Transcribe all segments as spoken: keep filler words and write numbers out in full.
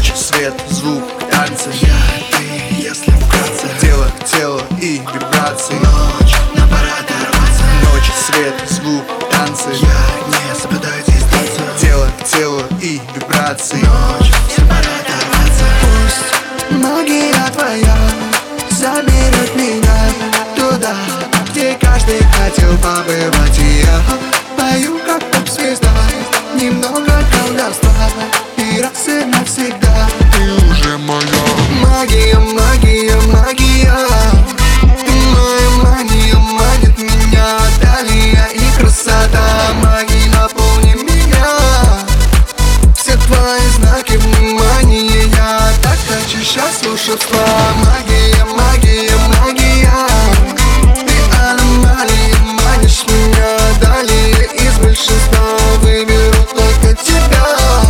Ночь, свет, звук, танцы. Я, ты, если вкратце. Тело, тело и вибрации. Ночь, нам пора оторваться. Ночь, свет, звук, танцы. Я не соблюдаю дистанцию. Тело, тело и вибрации. Ночь, всем пора оторваться. Пусть магия твоя заберет меня туда, где каждый хотел побывать. И я пою как поп-звезда, немного колдовства и раз и навсегда. Ты уже моя. Магия, магия, магия. Моя мания манит меня. Далее и красота магии наполни меня. Все твои знаки внимания. Я так хочу сейчас волшебства. Магия, магия, магия. Ты аномалия, манишь меня. Далее из большинства выберу только тебя.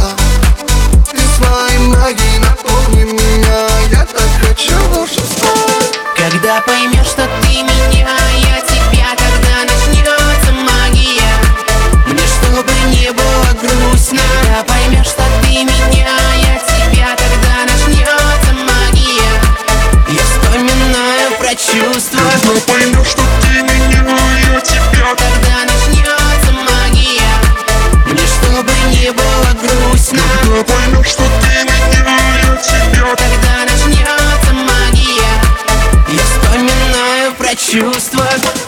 Ты своей магией наполни меня. Я так хочу волшебства. Когда поймешь, что ты меня, я тебя, тогда начнется магия. Мне чтобы не было грустно. Когда поймешь, что ты меня, я тебя, тогда начнется магия. Я вспоминаю про чувства. Когда поймешь, что ты меня, я тебя. Тогда начнется магия. Мне чтобы не было грустно. Когда поймешь, что ты меня, я тебя. Тогда начнется магия. Я вспоминаю про чувства.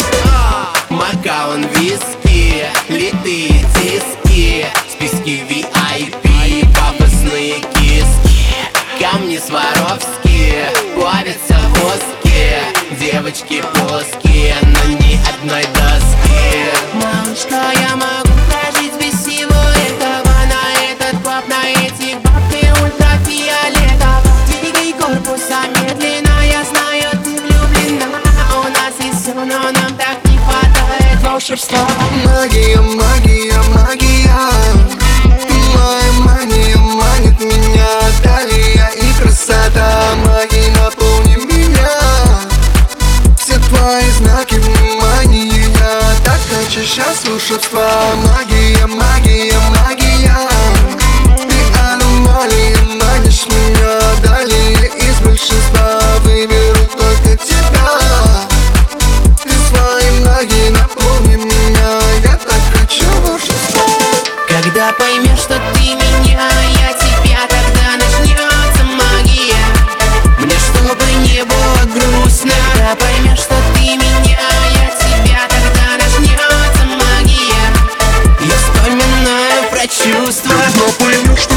Макаон, виски, литые диски, списки ви ай пи, пафосные киски, камни Сваровски, плавятся в воске, девочки плоские, но ни одной доски. Малышка, я могу прожить без всего этого. На этот клаб, на этих баб, ты ультрафиолетово. Двигай корпуса медленно, я знаю, ты влюблена. У нас есть все, но нам так не хватает волшебства. Магия, магия, магия. Моя мания манит меня. Далее и красота магии наполни меня. Все твои знаки внимания. Я так хочу сейчас волшебства. Магия, магия, магия. Ты аномалия, манишь меня. Далее из большинства выберу только тебя. Ты своей магией наполни меня. Я так хочу волшебства. Когда поймешь, что ты меня, я тебя, тогда начнется магия. Мне чтобы не было грустно. Когда поймешь, что ты меня, я тебя, тогда начнется магия. Я вспоминаю про чувства. Когда поймешь, что